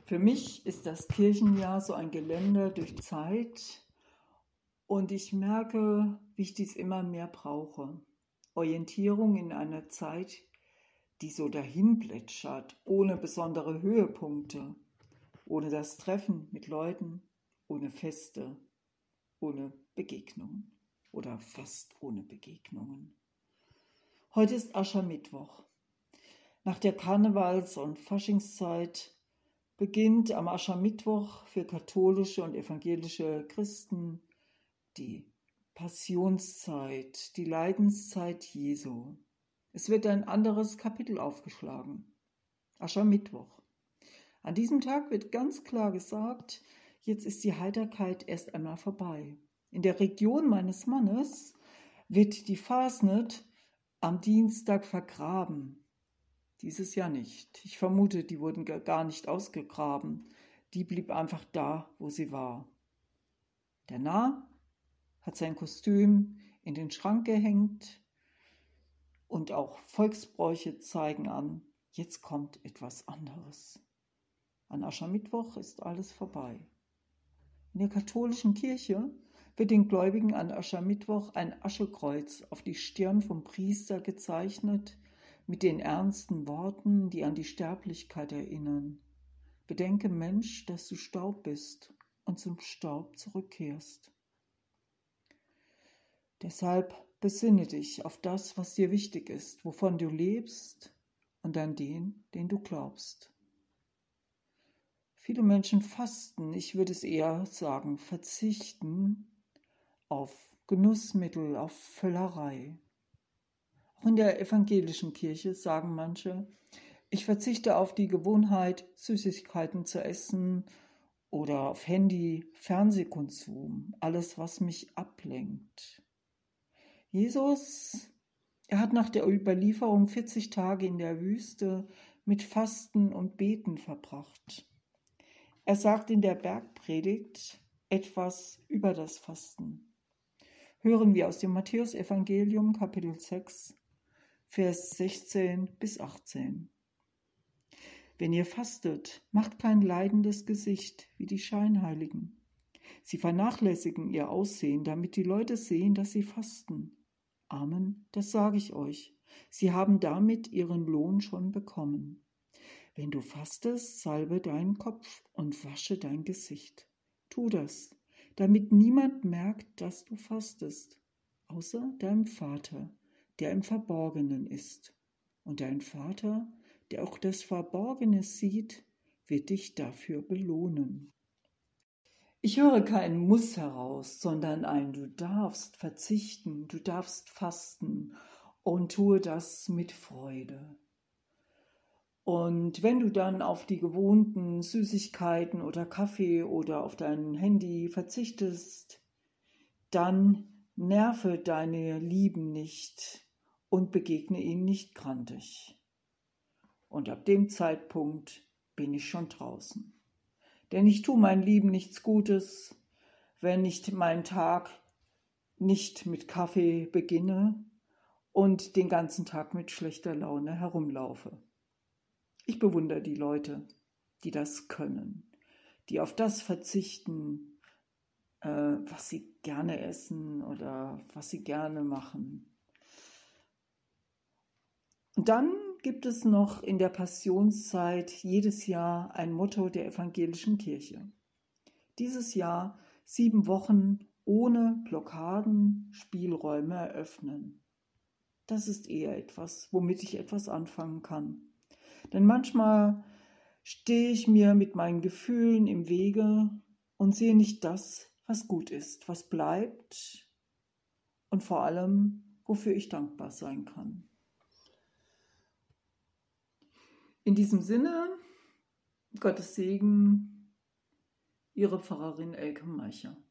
Für mich ist das Kirchenjahr so ein Geländer durch Zeit und ich merke, wie ich dies immer mehr brauche. Orientierung in einer Zeit, die so dahin plätschert, ohne besondere Höhepunkte, ohne das Treffen mit Leuten, ohne Feste, ohne Begegnungen oder fast ohne Begegnungen. Heute ist Aschermittwoch. Nach der Karnevals- und Faschingszeit beginnt am Aschermittwoch für katholische und evangelische Christen die Passionszeit, die Leidenszeit Jesu. Es wird ein anderes Kapitel aufgeschlagen. Aschermittwoch. An diesem Tag wird ganz klar gesagt, jetzt ist die Heiterkeit erst einmal vorbei. In der Region meines Mannes wird die Fasnet am Dienstag vergraben. Dieses Jahr nicht. Ich vermute, die wurden gar nicht ausgegraben. Die blieb einfach da, wo sie war. Der Narr hat sein Kostüm in den Schrank gehängt und auch Volksbräuche zeigen an, jetzt kommt etwas anderes. An Aschermittwoch ist alles vorbei. In der katholischen Kirche wird den Gläubigen an Aschermittwoch ein Aschekreuz auf die Stirn vom Priester gezeichnet, mit den ernsten Worten, die an die Sterblichkeit erinnern. Bedenke, Mensch, dass du Staub bist und zum Staub zurückkehrst. Deshalb besinne dich auf das, was dir wichtig ist, wovon du lebst und an den du glaubst. Viele Menschen fasten, ich würde es eher sagen, verzichten auf Genussmittel, auf Völlerei. Auch in der evangelischen Kirche sagen manche, ich verzichte auf die Gewohnheit, Süßigkeiten zu essen oder auf Handy, Fernsehkonsum, alles, was mich ablenkt. Jesus, er hat nach der Überlieferung 40 Tage in der Wüste mit Fasten und Beten verbracht. Er sagt in der Bergpredigt etwas über das Fasten. Hören wir aus dem Matthäusevangelium, Kapitel 6, Vers 16 bis 18. Wenn ihr fastet, macht kein leidendes Gesicht wie die Scheinheiligen. Sie vernachlässigen ihr Aussehen, damit die Leute sehen, dass sie fasten. Amen, das sage ich euch. Sie haben damit ihren Lohn schon bekommen. Wenn du fastest, salbe deinen Kopf und wasche dein Gesicht. Tu das, damit niemand merkt, dass du fastest, außer deinem Vater, der im Verborgenen ist. Und dein Vater, der auch das Verborgene sieht, wird dich dafür belohnen. Ich höre kein Muss heraus, sondern ein Du darfst verzichten, du darfst fasten und tue das mit Freude. Und wenn du dann auf die gewohnten Süßigkeiten oder Kaffee oder auf dein Handy verzichtest, dann nerve deine Lieben nicht und begegne ihnen nicht grantig. Und ab dem Zeitpunkt bin ich schon draußen. Denn ich tue meinen Lieben nichts Gutes, wenn ich meinen Tag nicht mit Kaffee beginne und den ganzen Tag mit schlechter Laune herumlaufe. Ich bewundere die Leute, die das können, die auf das verzichten, was sie gerne essen oder was sie gerne machen. Und dann gibt es noch in der Passionszeit jedes Jahr ein Motto der evangelischen Kirche. Dieses Jahr 7 Wochen ohne Blockaden, Spielräume eröffnen. Das ist eher etwas, womit ich etwas anfangen kann. Denn manchmal stehe ich mir mit meinen Gefühlen im Wege und sehe nicht das, was gut ist, was bleibt und vor allem, wofür ich dankbar sein kann. In diesem Sinne, Gottes Segen, Ihre Pfarrerin Elke Meicher.